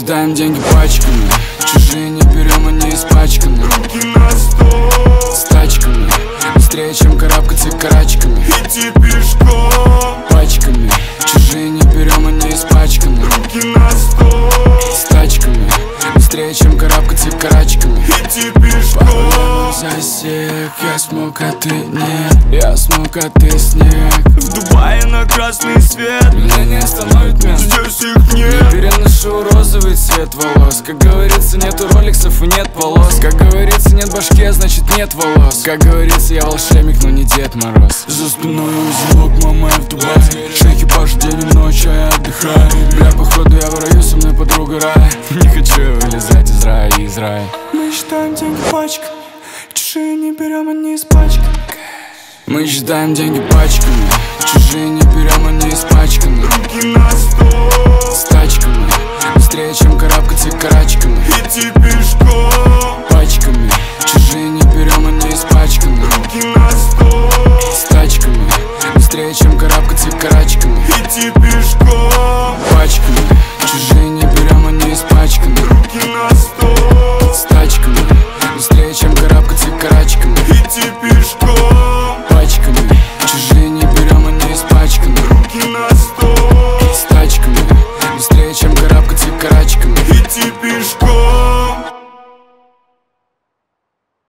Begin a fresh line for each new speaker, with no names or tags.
считаем деньги пачками, чужие не берем, они испачканы.
Руки на стол
с тачками, быстрее, чем карабкаться карачками.
Иди пешком
Пачками, чужие не берем, они испачканы.
Руки на стол
с тачками, быстрее, чем карабкаться карачками.
Иди пешком
Засек, я смог, а ты нет. Я смог, а ты снег.
В Дубае на красный свет
Меня не остановит мент.
Здесь их
Не
нет
переношу розовый цвет волос. Как говорится, нету роликсов и нет полос. Как говорится, нет башки, а значит нет волос. Как говорится, я волшебник, но не Дед Мороз. За спиной узелок, мама, я в Дубае. Шейки пашут день и ночь, а я отдыхаю. Бля, походу я в раю, со мной подруга рая. Не хочу вылезать из рая, из рая.
Мы считаем деньги пачками, чужие не берем, они испачканы.
Мы считаем деньги пачками, чужие не берем, они испачканы.
Руки на стол
с тачками, быстрее, чем карабкаться карачками.